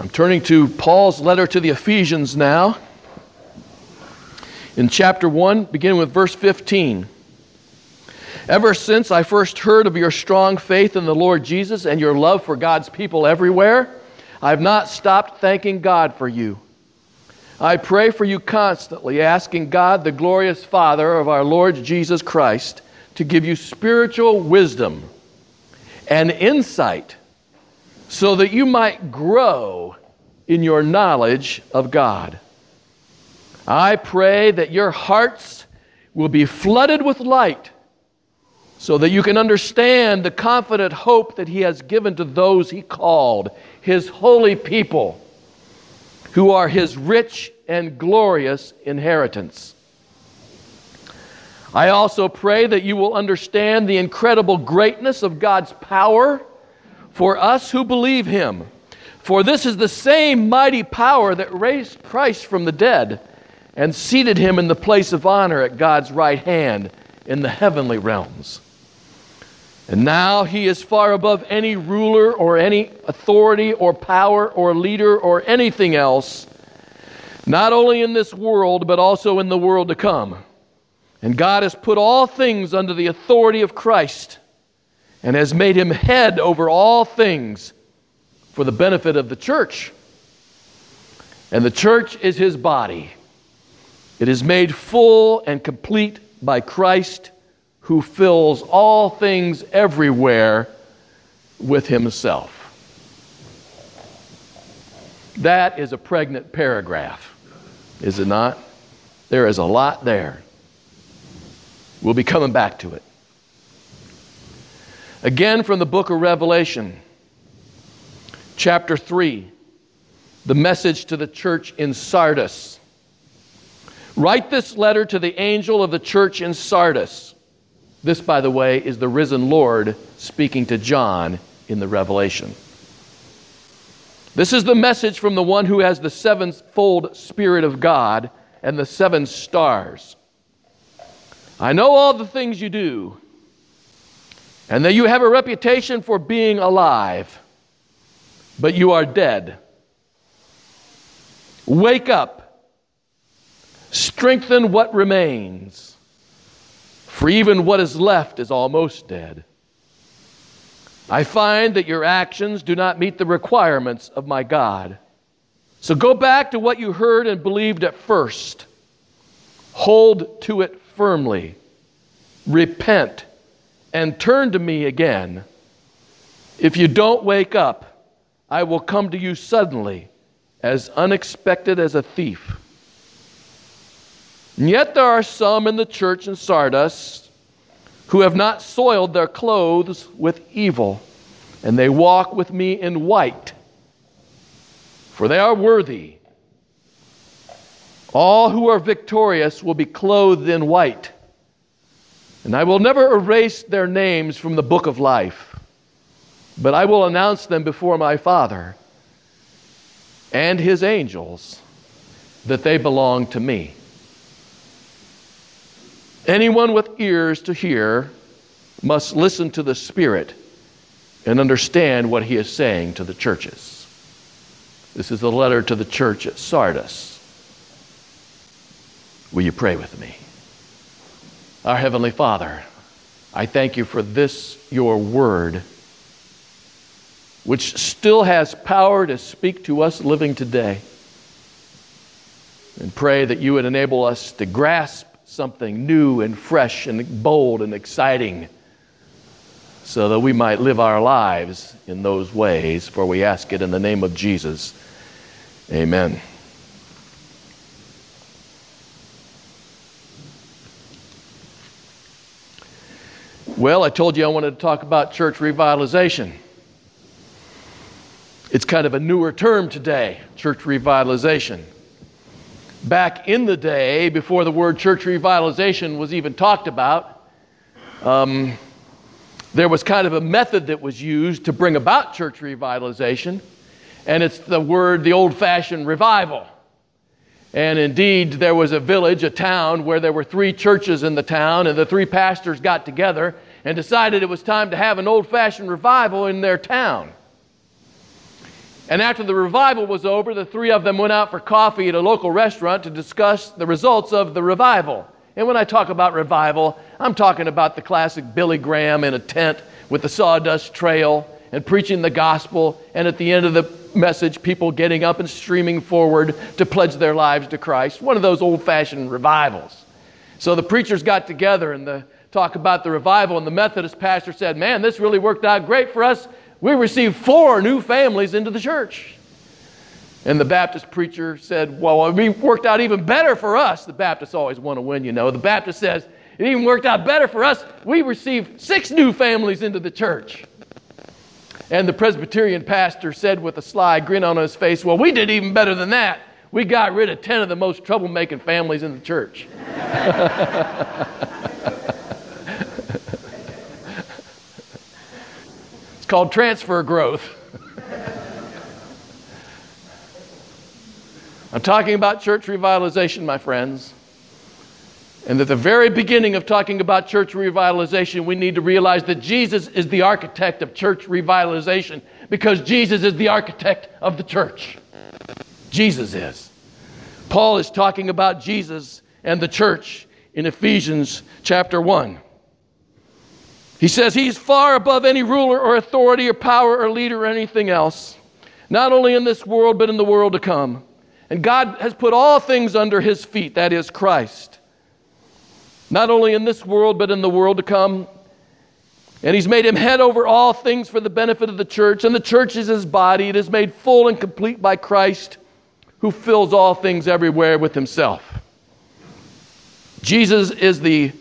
I'm turning to Paul's letter to the Ephesians now. In chapter 1, beginning with verse 15. Ever since I first heard of your strong faith in the Lord Jesus and your love for God's people everywhere, I have not stopped thanking God for you. I pray for you constantly, asking God, the glorious Father of our Lord Jesus Christ, to give you spiritual wisdom and insight so that you might grow in your knowledge of God. I pray that your hearts will be flooded with light so that you can understand the confident hope that He has given to those He called, His holy people, who are His rich and glorious inheritance. I also pray that you will understand the incredible greatness of God's power for us who believe Him. For this is the same mighty power that raised Christ from the dead and seated Him in the place of honor at God's right hand in the heavenly realms. And now He is far above any ruler or any authority or power or leader or anything else, not only in this world but also in the world to come. And God has put all things under the authority of Christ and has made Him head over all things for the benefit of the church. And the church is His body. It is made full and complete by Christ, who fills all things everywhere with Himself. That is a pregnant paragraph, is it not? There is a lot there. We'll be coming back to it. Again from the book of Revelation, chapter 3, the message to the church in Sardis. Write this letter to the angel of the church in Sardis. This, by the way, is the risen Lord speaking to John in the Revelation. This is the message from the one who has the sevenfold Spirit of God and the 7 stars. I know all the things you do, and that you have a reputation for being alive, but you are dead. Wake up. Strengthen what remains, for even what is left is almost dead. I find that your actions do not meet the requirements of my God. So go back to what you heard and believed at first. Hold to it firmly. Repent and turn to me again. If you don't wake up, I will come to you suddenly, as unexpected as a thief. And yet there are some in the church in Sardis who have not soiled their clothes with evil, and they walk with me in white, for they are worthy. All who are victorious will be clothed in white, and I will never erase their names from the book of life, but I will announce them before my Father and His angels that they belong to me. Anyone with ears to hear must listen to the Spirit and understand what He is saying to the churches. This is the letter to the church at Sardis. Will you pray with me? Our Heavenly Father, I thank You for this, Your word, which still has power to speak to us living today. And pray that You would enable us to grasp something new and fresh and bold and exciting so that we might live our lives in those ways, for we ask it in the name of Jesus. Amen. Well, I told you I wanted to talk about church revitalization. It's kind of a newer term today, church revitalization. Back in the day, before the word church revitalization was even talked about, there was kind of a method that was used to bring about church revitalization, and it's the old-fashioned revival. And indeed, there was a village, a town, where there were 3 churches in the town, and the 3 pastors got together and decided it was time to have an old-fashioned revival in their town. And after the revival was over, the three of them went out for coffee at a local restaurant to discuss the results of the revival. And when I talk about revival, I'm talking about the classic Billy Graham in a tent with the sawdust trail and preaching the gospel, and at the end of the message, people getting up and streaming forward to pledge their lives to Christ. One of those old-fashioned revivals. So the preachers got together and talk about the revival, and the Methodist pastor said, "Man, this really worked out great for us. We received 4 new families into the church." And the Baptist preacher said, "Well, it worked out even better for us." The Baptists always want to win, you know. The Baptist says, "It even worked out better for us. We received 6 new families into the church." And the Presbyterian pastor said with a sly grin on his face, "Well, we did even better than that. We got rid of 10 of the most troublemaking families in the church." It's called transfer growth. I'm talking about church revitalization, my friends. And at the very beginning of talking about church revitalization, we need to realize that Jesus is the architect of church revitalization, because Jesus is the architect of the church. Jesus is. Paul is talking about Jesus and the church in Ephesians chapter 1. He says he's far above any ruler or authority or power or leader or anything else, not only in this world but in the world to come. And God has put all things under his feet, that is Christ. Not only in this world, but in the world to come. And he's made him head over all things for the benefit of the church. And the church is his body. It is made full and complete by Christ, who fills all things everywhere with himself. Jesus is the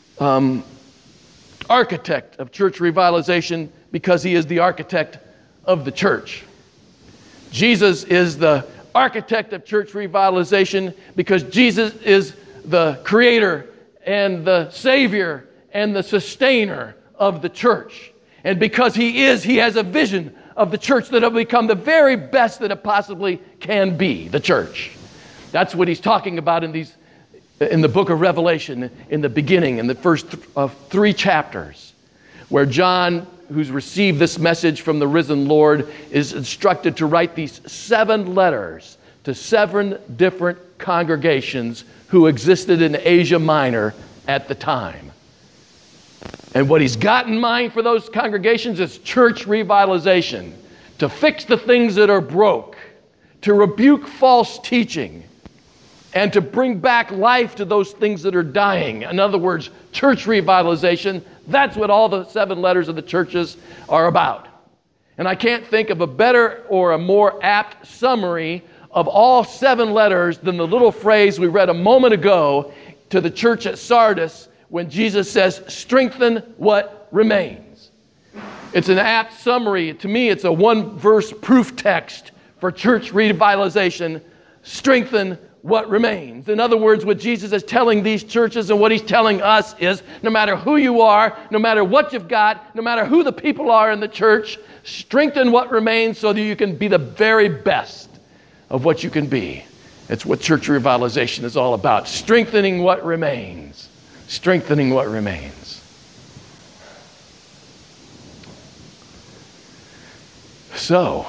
architect of church revitalization because he is the architect of the church. Jesus is the architect of church revitalization because Jesus is the creator and the savior and the sustainer of the church. And because he has a vision of the church that will become the very best that it possibly can be, the church. That's what he's talking about in the book of Revelation, in the beginning, in the first 3 chapters, where John, who's received this message from the risen Lord, is instructed to write these 7 letters to 7 different congregations who existed in Asia Minor at the time. And what he's got in mind for those congregations is church revitalization, to fix the things that are broke, to rebuke false teaching, and to bring back life to those things that are dying. In other words, church revitalization, that's what all the 7 letters of the churches are about. And I can't think of a better or a more apt summary of all 7 letters than the little phrase we read a moment ago to the church at Sardis when Jesus says, "Strengthen what remains." It's an apt summary. To me, it's a 1-verse proof text for church revitalization. Strengthen what remains. In other words, what Jesus is telling these churches and what he's telling us is, no matter who you are, no matter what you've got, no matter who the people are in the church, strengthen what remains so that you can be the very best of what you can be. It's what church revitalization is all about. Strengthening what remains. Strengthening what remains. So,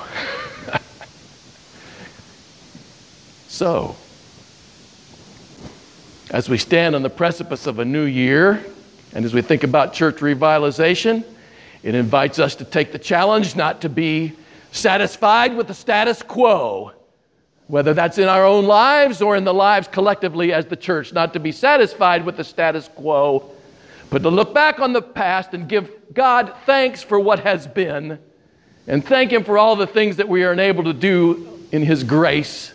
as we stand on the precipice of a new year, and as we think about church revitalization, it invites us to take the challenge not to be satisfied with the status quo, whether that's in our own lives or in the lives collectively as the church, not to be satisfied with the status quo, but to look back on the past and give God thanks for what has been, and thank him for all the things that we are enabled to do in his grace,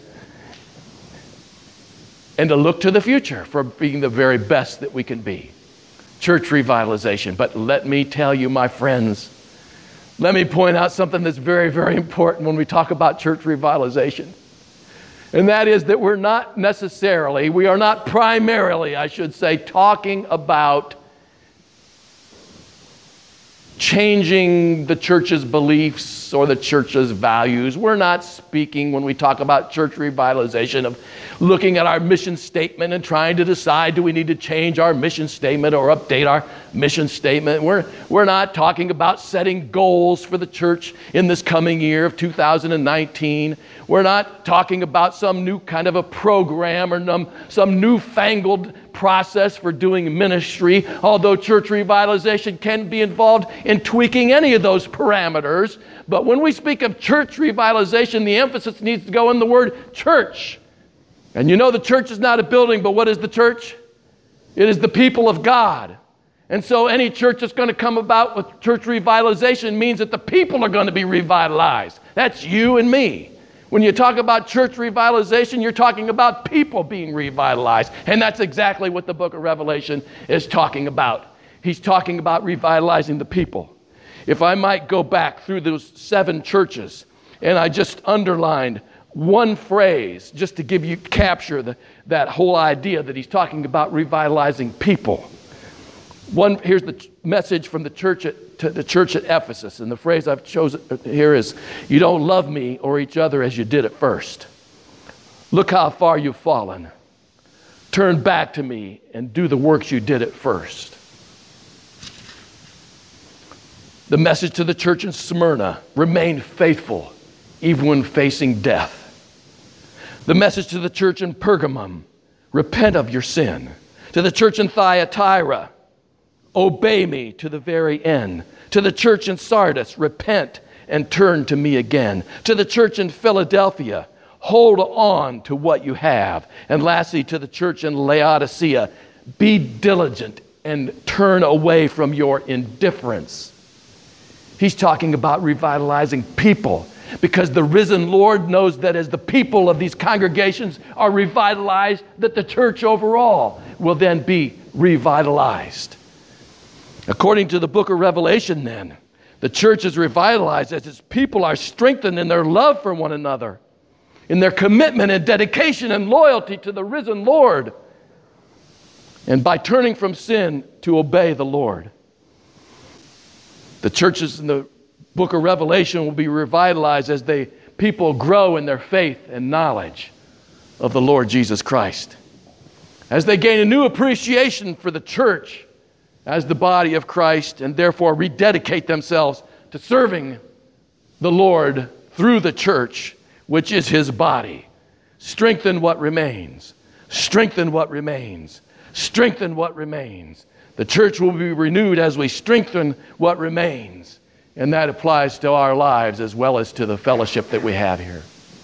and to look to the future for being the very best that we can be. Church revitalization. But let me tell you, my friends, let me point out something that's very, very important when we talk about church revitalization. And that is that we are not primarily, I should say, talking about changing the church's beliefs or the church's values. We're not speaking, when we talk about church revitalization, of looking at our mission statement and trying to decide, do we need to change our mission statement or update our mission statement? We're not talking about setting goals for the church in this coming year of 2019. We're not talking about some new kind of a program or some newfangled process for doing ministry, although church revitalization can be involved in tweaking any of those parameters. But when we speak of church revitalization, the emphasis needs to go in the word church. And you know, the church is not a building, but what is the church? It is the people of God. And so any church that's going to come about with church revitalization means that the people are going to be revitalized. That's you and me. When you talk about church revitalization, you're talking about people being revitalized. And that's exactly what the book of Revelation is talking about. He's talking about revitalizing the people. If I might go back through those 7 churches, and I just underlined one phrase just to capture that whole idea that he's talking about revitalizing people. Here's the message from the church to the church at Ephesus, and the phrase I've chosen here is, you don't love me or each other as you did at first. Look how far you've fallen. Turn back to me and do the works you did at first. The message to the church in Smyrna, remain faithful even when facing death. The message to the church in Pergamum, repent of your sin. To the church in Thyatira, obey me to the very end. To the church in Sardis, repent and turn to me again. To the church in Philadelphia, hold on to what you have. And lastly, to the church in Laodicea, be diligent and turn away from your indifference. He's talking about revitalizing people, because the risen Lord knows that as the people of these congregations are revitalized, that the church overall will then be revitalized. According to the book of Revelation, then, the church is revitalized as its people are strengthened in their love for one another, in their commitment and dedication and loyalty to the risen Lord, and by turning from sin to obey the Lord. The churches in the book of Revelation will be revitalized as people grow in their faith and knowledge of the Lord Jesus Christ, as they gain a new appreciation for the church as the body of Christ, and therefore rededicate themselves to serving the Lord through the church, which is his body. Strengthen what remains. Strengthen what remains. Strengthen what remains. The church will be renewed as we strengthen what remains. And that applies to our lives as well as to the fellowship that we have here.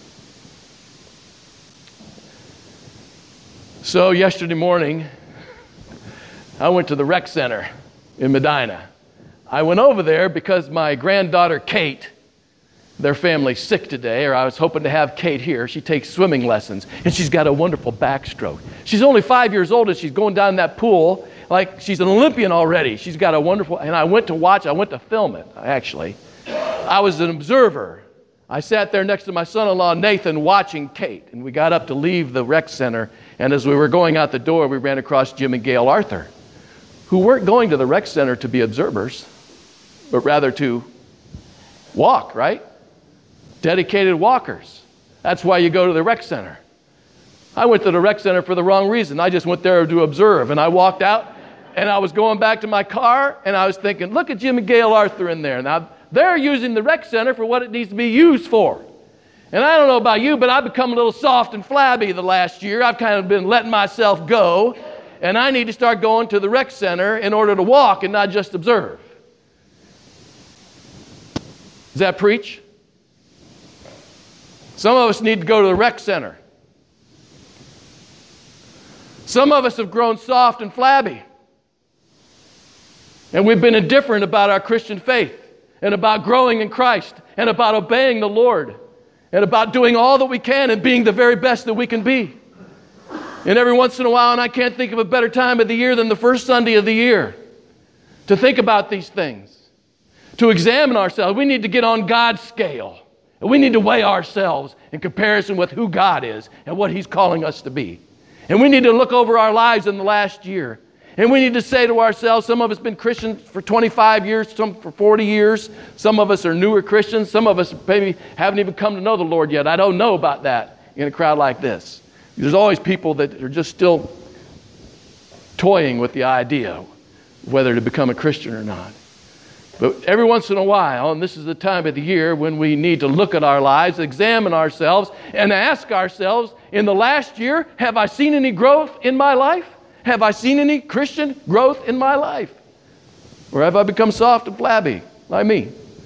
So yesterday morning, I went to the rec center in Medina. I went over there because my granddaughter Kate, their family's sick today, or I was hoping to have Kate here. She takes swimming lessons, and she's got a wonderful backstroke. She's only 5 years old, and she's going down that pool like she's an Olympian already. She's got a wonderful, and I went to film it, actually. I was an observer. I sat there next to my son-in-law, Nathan, watching Kate, and we got up to leave the rec center, and as we were going out the door, we ran across Jim and Gail Arthur, who weren't going to the rec center to be observers, but rather to walk, right? Dedicated walkers. That's why you go to the rec center. I went to the rec center for the wrong reason. I just went there to observe, and I walked out, and I was going back to my car, and I was thinking, look at Jim and Gail Arthur in there. Now, they're using the rec center for what it needs to be used for. And I don't know about you, but I've become a little soft and flabby the last year. I've kind of been letting myself go, and I need to start going to the rec center in order to walk and not just observe. Does that preach? Some of us need to go to the rec center. Some of us have grown soft and flabby. And we've been indifferent about our Christian faith, and about growing in Christ, and about obeying the Lord, and about doing all that we can and being the very best that we can be. And every once in a while, and I can't think of a better time of the year than the first Sunday of the year, to think about these things, to examine ourselves. We need to get on God's scale. And we need to weigh ourselves in comparison with who God is and what He's calling us to be. And we need to look over our lives in the last year And we need to say to ourselves, some of us have been Christians for 25 years, some for 40 years. Some of us are newer Christians. Some of us maybe haven't even come to know the Lord yet. I don't know about that in a crowd like this. There's always people that are just still toying with the idea of whether to become a Christian or not. But every once in a while, and this is the time of the year when we need to look at our lives, examine ourselves, and ask ourselves, in the last year, have I seen any growth in my life? Have I seen any Christian growth in my life? Or have I become soft and flabby like me?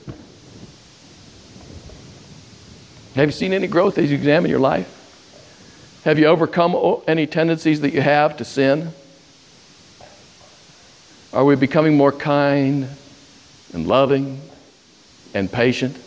Have you seen any growth as you examine your life? Have you overcome any tendencies that you have to sin? Are we becoming more kind and loving and patient?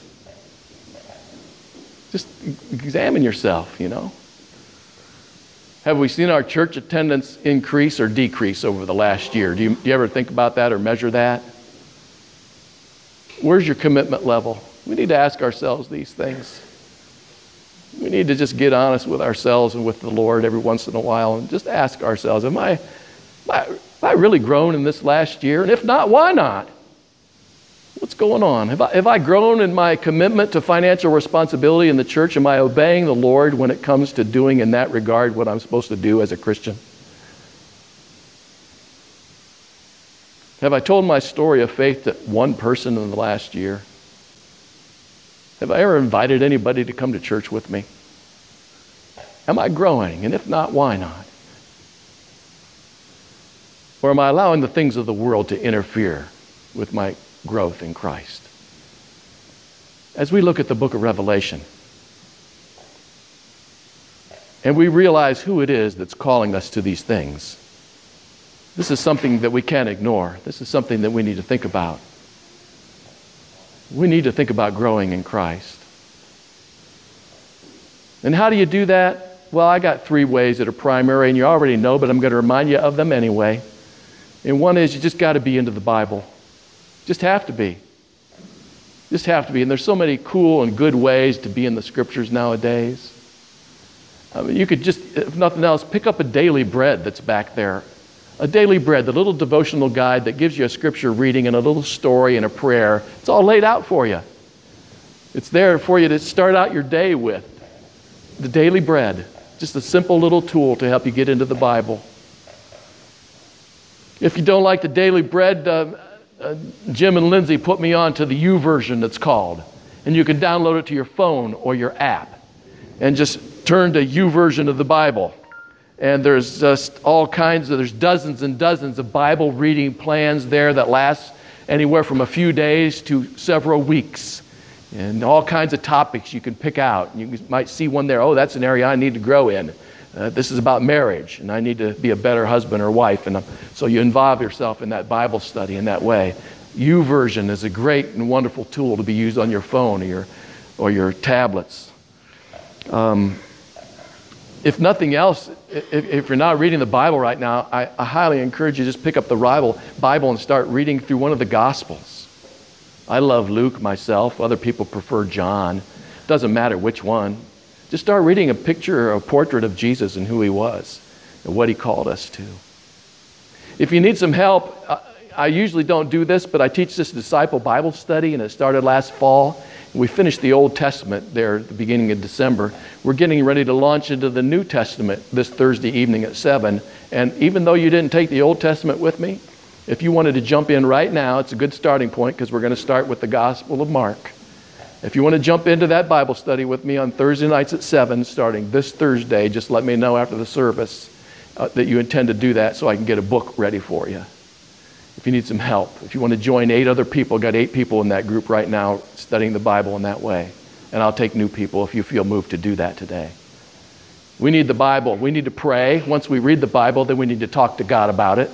Just examine yourself, Have we seen our church attendance increase or decrease over the last year? Do you ever think about that or measure that? Where's your commitment level? We need to ask ourselves these things. We need to just get honest with ourselves and with the Lord every once in a while and just ask ourselves, have I really grown in this last year? And if not, why not? What's going on? Have I grown in my commitment to financial responsibility in the church? Am I obeying the Lord when it comes to doing in that regard what I'm supposed to do as a Christian? Have I told my story of faith to one person in the last year? Have I ever invited anybody to come to church with me? Am I growing? And if not, why not? Or am I allowing the things of the world to interfere with my growth in Christ? As we look at the book of Revelation, and we realize who it is that's calling us to these things, this is something that we can't ignore. This is something that we need to think about. We need to think about growing in Christ. And how do you do that? Well, I got 3 ways that are primary, and you already know, but I'm going to remind you of them anyway. And one is you just got to be into the Bible. Just have to be. Just have to be. And there's so many cool and good ways to be in the Scriptures nowadays. I mean, you could just, if nothing else, pick up a daily bread that's back there. A daily bread, the little devotional guide that gives you a scripture reading and a little story and a prayer. It's all laid out for you. It's there for you to start out your day with. The daily bread. Just a simple little tool to help you get into the Bible. If you don't like the daily bread, Jim and Lindsay put me on to the YouVersion that's called. And you can download it to your phone or your app. And just turn to YouVersion of the Bible. And there's just all kinds of, there's dozens and dozens of Bible reading plans there that last anywhere from a few days to several weeks. And all kinds of topics you can pick out. You might see one there, oh, that's an area I need to grow in. This is about marriage, and I need to be a better husband or wife. And so you involve yourself in that Bible study in that way. YouVersion is a great and wonderful tool to be used on your phone or your tablets. If nothing else, if you're not reading the Bible right now, I highly encourage you to just pick up the Bible and start reading through one of the Gospels. I love Luke myself. Other people prefer John. Doesn't matter which one. Just start reading a picture or a portrait of Jesus and who he was and what he called us to. If you need some help, I usually don't do this, but I teach this disciple Bible study, and it started last fall. We finished the Old Testament there at the beginning of December. We're getting ready to launch into the New Testament this Thursday evening at 7. And even though you didn't take the Old Testament with me, if you wanted to jump in right now, it's a good starting point because we're going to start with the Gospel of Mark. If you want to jump into that Bible study with me on Thursday nights at 7, starting this Thursday, just let me know after the service that you intend to do that so I can get a book ready for you. If you need some help, if you want to join 8 other people, got 8 people in that group right now studying the Bible in that way. And I'll take new people if you feel moved to do that today. We need the Bible. We need to pray. Once we read the Bible, then we need to talk to God about it.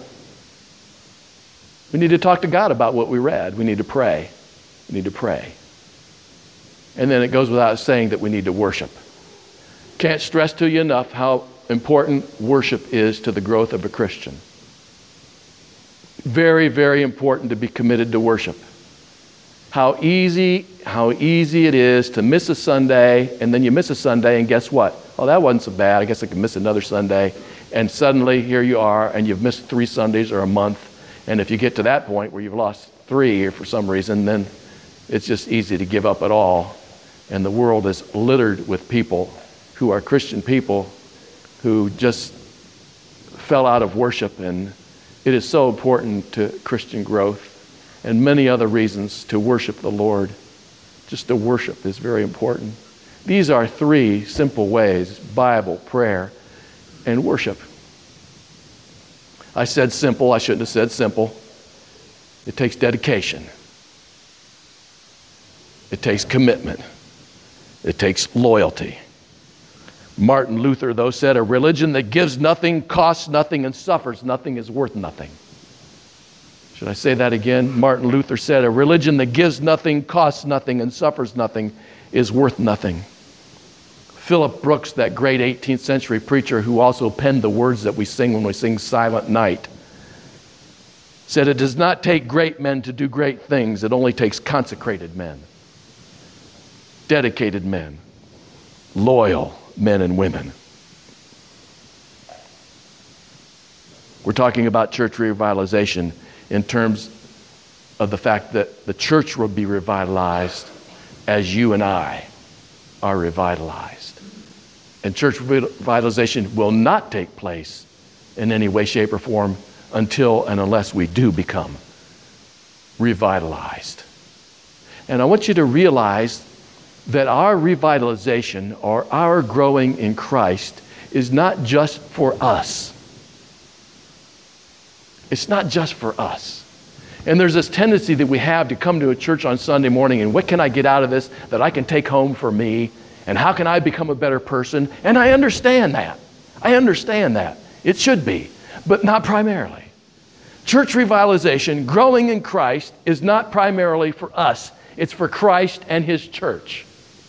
We need to talk to God about what we read. We need to pray. We need to pray. And then it goes without saying that we need to worship. Can't stress to you enough how important worship is to the growth of a Christian. Very, very important to be committed to worship. How easy it is to miss a Sunday, and then you miss a Sunday, and guess what? Oh, that wasn't so bad. I guess I can miss another Sunday. And suddenly here you are, and you've missed 3 Sundays or a month. And if you get to that point where you've lost 3 for some reason, then it's just easy to give up it all. And the world is littered with people who are Christian people who just fell out of worship. And it is so important to Christian growth and many other reasons to worship the Lord. Just to worship is very important. These are 3 simple ways: Bible, prayer, and worship. I said simple. I shouldn't have said simple. It takes dedication. It takes commitment. It takes loyalty. Martin Luther, though, said, "A religion that gives nothing, costs nothing, and suffers nothing is worth nothing." Should I say that again? Martin Luther said, "A religion that gives nothing, costs nothing, and suffers nothing is worth nothing." Philip Brooks, that great 18th century preacher who also penned the words that we sing when we sing Silent Night, said, "It does not take great men to do great things. It only takes consecrated men, dedicated men, loyal men and women." We're talking about church revitalization in terms of the fact that the church will be revitalized as you and I are revitalized. And church revitalization will not take place in any way, shape, or form until and unless we do become revitalized. And I want you to realize that our revitalization or our growing in Christ is not just for us. It's not just for us. And there's this tendency that we have to come to a church on Sunday morning and what can I get out of this that I can take home for me? And how can I become a better person? And I understand that. I understand that. It should be, but not primarily. Church revitalization, growing in Christ, is not primarily for us. It's for Christ and His church.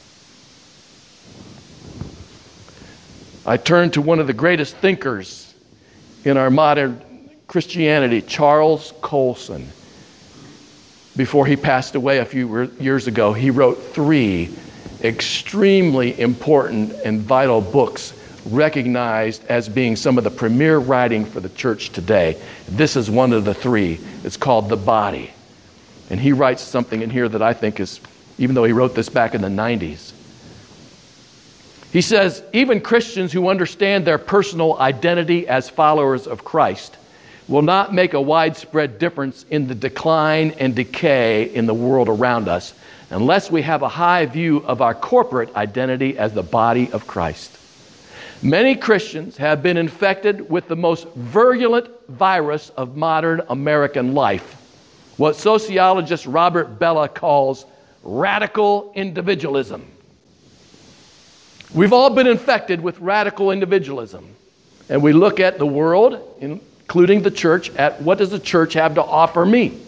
I turn to one of the greatest thinkers in our modern Christianity, Charles Colson. Before he passed away a few years ago, he wrote 3 extremely important and vital books recognized as being some of the premier writing for the church today. This is one of the 3. It's called The Body. And he writes something in here that I think is, even though he wrote this back in the 90s, he says, even Christians who understand their personal identity as followers of Christ will not make a widespread difference in the decline and decay in the world around us unless we have a high view of our corporate identity as the body of Christ. Many Christians have been infected with the most virulent virus of modern American life, what sociologist Robert Bellah calls radical individualism. We've all been infected with radical individualism, and we look at the world, including the church, at what does the church have to offer me?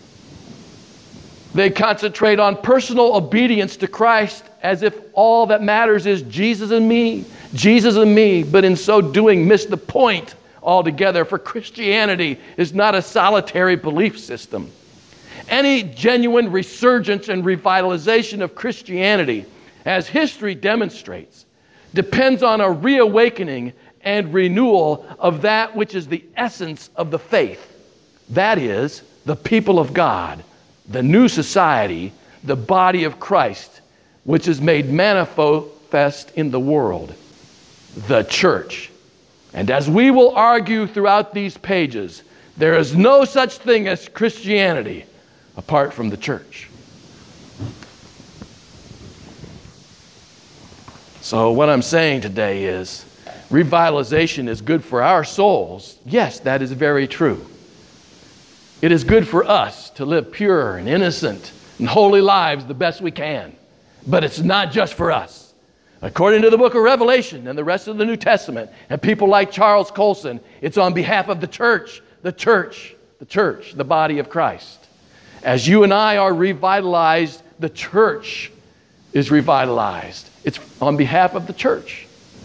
They concentrate on personal obedience to Christ as if all that matters is Jesus and me, but in so doing miss the point altogether, for Christianity is not a solitary belief system. Any genuine resurgence and revitalization of Christianity, as history demonstrates, depends on a reawakening and renewal of that which is the essence of the faith. That is, the people of God, the new society, the body of Christ, which is made manifest in the world, the church. And as we will argue throughout these pages, there is no such thing as Christianity apart from the church. So what I'm saying today is, revitalization is good for our souls. Yes, that is very true. It is good for us to live pure and innocent and holy lives the best we can. But it's not just for us. According to the book of Revelation and the rest of the New Testament, and people like Charles Colson, it's on behalf of the church, the body of Christ. As you and I are revitalized, the church is revitalized. It's on behalf of the church.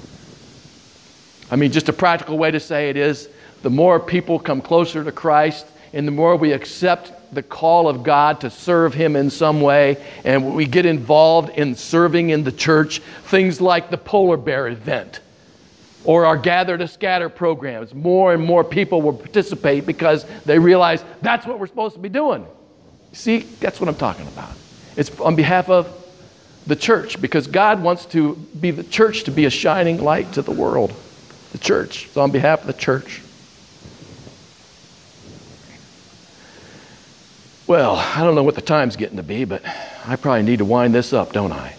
I mean, just a practical way to say it is, the more people come closer to Christ, and the more we accept the call of God to serve Him in some way, and we get involved in serving in the church, things like the Polar Bear event or our Gather to Scatter programs. More and more people will participate because they realize that's what we're supposed to be doing. See, that's what I'm talking about. It's on behalf of the church, because God wants to be the church to be a shining light to the world. The church. It's on behalf of the church. Well, I don't know what the time's getting to be, but I probably need to wind this up, don't I?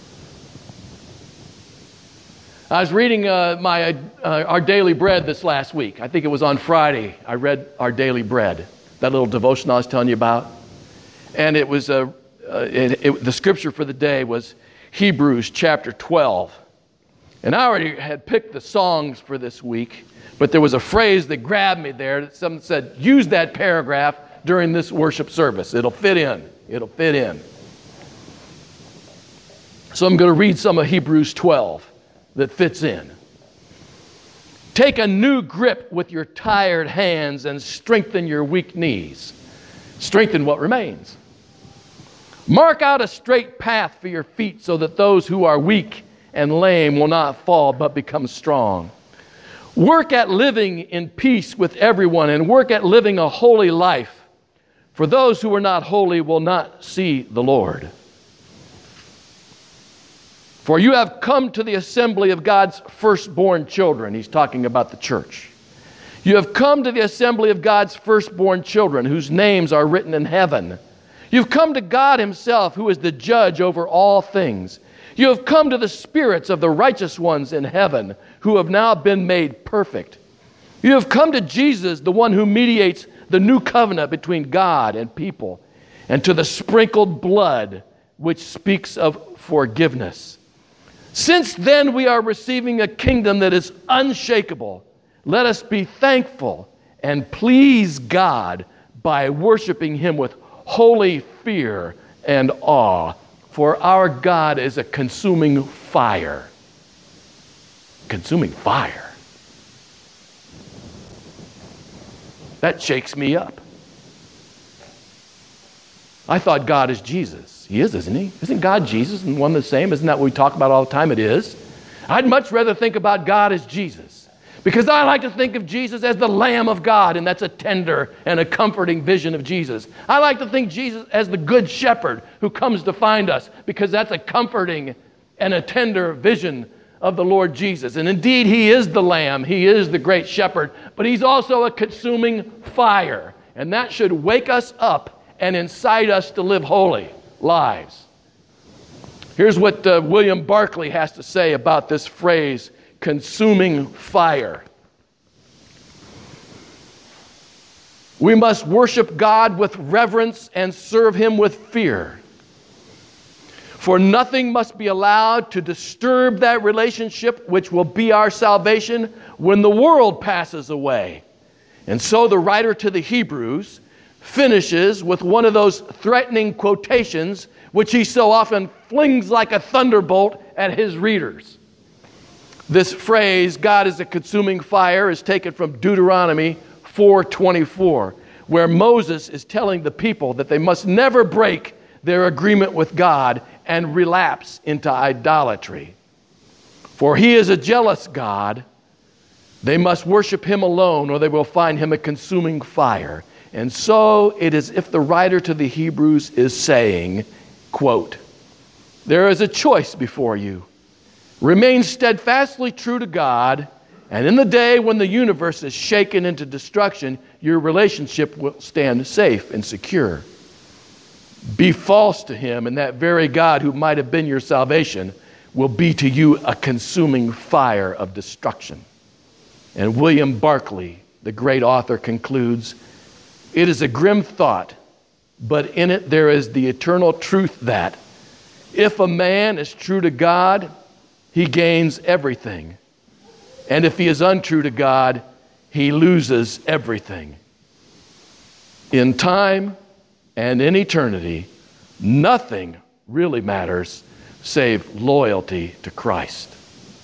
I was reading Our Daily Bread this last week. I think it was on Friday. I read Our Daily Bread, that little devotion I was telling you about. And it was the scripture for the day was Hebrews chapter 12. And I already had picked the songs for this week, but there was a phrase that grabbed me there that someone said, use that paragraph during this worship service. It'll fit in. It'll fit in. So I'm going to read some of Hebrews 12 that fits in. Take a new grip with your tired hands and strengthen your weak knees. Strengthen what remains. Mark out a straight path for your feet so that those who are weak and lame will not fall but become strong. Work at living in peace with everyone and work at living a holy life. For those who are not holy will not see the Lord. For you have come to the assembly of God's firstborn children. He's talking about the church. You have come to the assembly of God's firstborn children, whose names are written in heaven. You've come to God himself, who is the judge over all things. You have come to the spirits of the righteous ones in heaven, who have now been made perfect. You have come to Jesus, the one who mediates the new covenant between God and people, and to the sprinkled blood, which speaks of forgiveness. Since then we are receiving a kingdom that is unshakable. Let us be thankful and please God by worshiping him with holy fear and awe. For our God is a consuming fire. Consuming fire. That shakes me up. I thought God is Jesus. He is, isn't he? Isn't God Jesus and one the same? Isn't that what we talk about all the time? It is. I'd much rather think about God as Jesus, because I like to think of Jesus as the Lamb of God, and that's a tender and a comforting vision of Jesus. I like to think Jesus as the Good Shepherd who comes to find us, because that's a comforting and a tender vision of the Lord Jesus. And indeed, he is the Lamb. He is the great shepherd, but he's also a consuming fire, and that should wake us up and incite us to live holy lives. Here's what William Barclay has to say about this phrase, consuming fire. We must worship God with reverence and serve him with fear. For nothing must be allowed to disturb that relationship which will be our salvation when the world passes away. And so the writer to the Hebrews finishes with one of those threatening quotations which he so often flings like a thunderbolt at his readers. This phrase, God is a consuming fire, is taken from Deuteronomy 4:24, where Moses is telling the people that they must never break their agreement with God and relapse into idolatry. For he is a jealous God. They must worship him alone, or they will find him a consuming fire. And so it is if the writer to the Hebrews is saying, quote, there is a choice before you. Remain steadfastly true to God, and in the day when the universe is shaken into destruction, your relationship will stand safe and secure. Be false to him, and that very God who might have been your salvation will be to you a consuming fire of destruction. And William Barclay, the great author, concludes, it is a grim thought, but in it there is the eternal truth that if a man is true to God, he gains everything. And if he is untrue to God, he loses everything. In time and in eternity, nothing really matters save loyalty to Christ.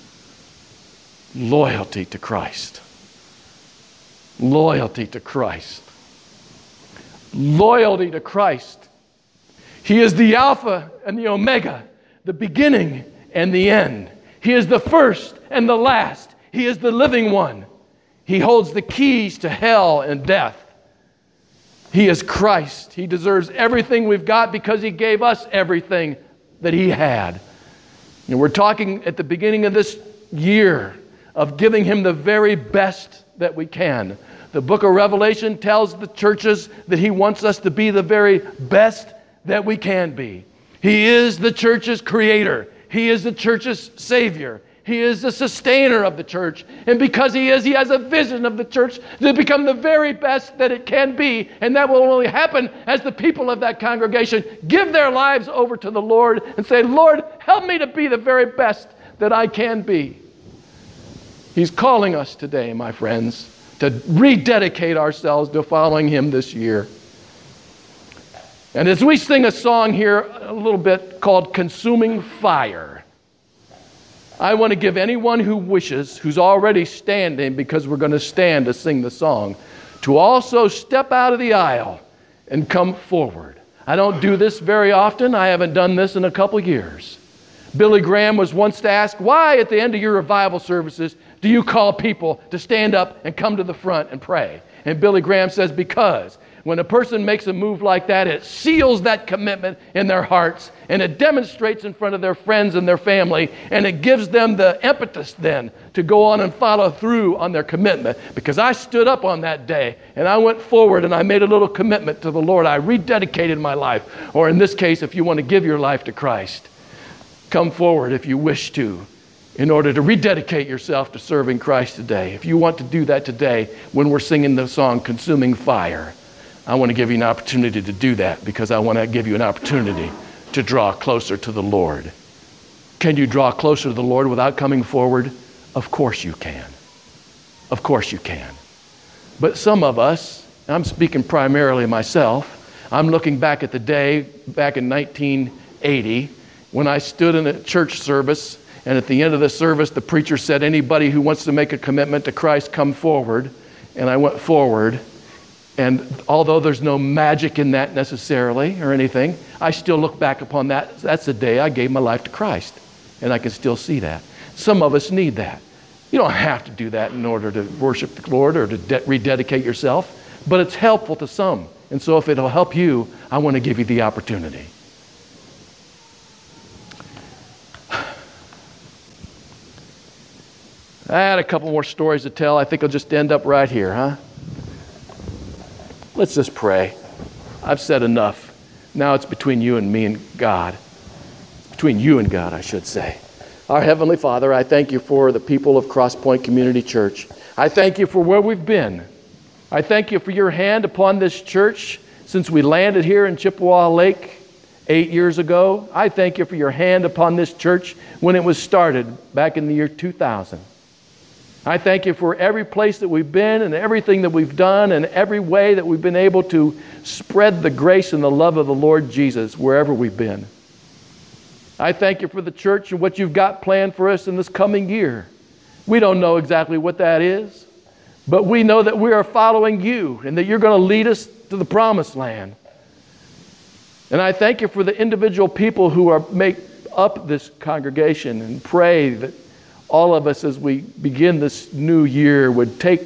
Loyalty to Christ. Loyalty to Christ. Loyalty to Christ. He is the Alpha and the Omega, the beginning and the end. He is the first and the last. He is the living one. He holds the keys to hell and death. He is Christ. He deserves everything we've got because He gave us everything that He had. And we're talking at the beginning of this year of giving Him the very best that we can. The book of Revelation tells the churches that He wants us to be the very best that we can be. He is the church's creator. He is the church's savior. He is the sustainer of the church. And because He is, He has a vision of the church to become the very best that it can be. And that will only happen as the people of that congregation give their lives over to the Lord and say, Lord, help me to be the very best that I can be. He's calling us today, my friends, to rededicate ourselves to following Him this year. And as we sing a song here a little bit called Consuming Fire, I want to give anyone who wishes, who's already standing, because we're going to stand to sing the song, to also step out of the aisle and come forward. I don't do this very often. I haven't done this in a couple years. Billy Graham was once asked, why at the end of your revival services do you call people to stand up and come to the front and pray? And Billy Graham says, because when a person makes a move like that, it seals that commitment in their hearts, and it demonstrates in front of their friends and their family, and it gives them the impetus then to go on and follow through on their commitment. Because I stood up on that day, and I went forward, and I made a little commitment to the Lord. I rededicated my life. Or in this case, if you want to give your life to Christ, come forward if you wish to, in order to rededicate yourself to serving Christ today. If you want to do that today, when we're singing the song, Consuming Fire, I want to give you an opportunity to do that, because I want to give you an opportunity to draw closer to the Lord. Can you draw closer to the Lord without coming forward? Of course you can. Of course you can. But some of us, I'm speaking primarily myself, I'm looking back at the day back in 1980 when I stood in a church service, and at the end of the service the preacher said, anybody who wants to make a commitment to Christ, come forward. And I went forward. And although there's no magic in that necessarily or anything, I still look back upon that. That's the day I gave my life to Christ. And I can still see that. Some of us need that. You don't have to do that in order to worship the Lord or to rededicate yourself, but it's helpful to some. And so if it'll help you, I want to give you the opportunity. I had a couple more stories to tell. I think I'll just end up right here, huh? Let's just pray. I've said enough. Now it's between you and me and God. Between you and God, I should say. Our Heavenly Father, I thank you for the people of Cross Point Community Church. I thank you for where we've been. I thank you for your hand upon this church since we landed here in Chippewa Lake 8 years ago. I thank you for your hand upon this church when it was started back in the year 2000. I thank you for every place that we've been and everything that we've done and every way that we've been able to spread the grace and the love of the Lord Jesus wherever we've been. I thank you for the church and what you've got planned for us in this coming year. We don't know exactly what that is, but we know that we are following you and that you're going to lead us to the promised land. And I thank you for the individual people who make up this congregation, and pray that all of us, as we begin this new year, would take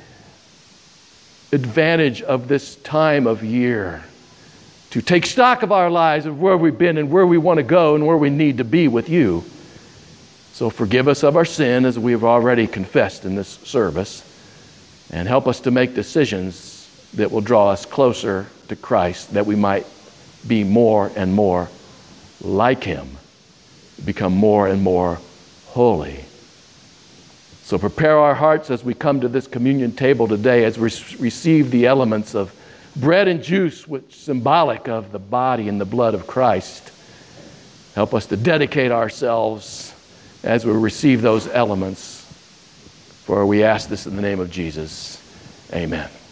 advantage of this time of year to take stock of our lives, of where we've been and where we want to go and where we need to be with you. So forgive us of our sin, as we have already confessed in this service, and help us to make decisions that will draw us closer to Christ, that we might be more and more like Him, become more and more holy. So prepare our hearts as we come to this communion table today, as we receive the elements of bread and juice, which symbolic of the body and the blood of Christ. Help us to dedicate ourselves as we receive those elements. For we ask this in the name of Jesus. Amen.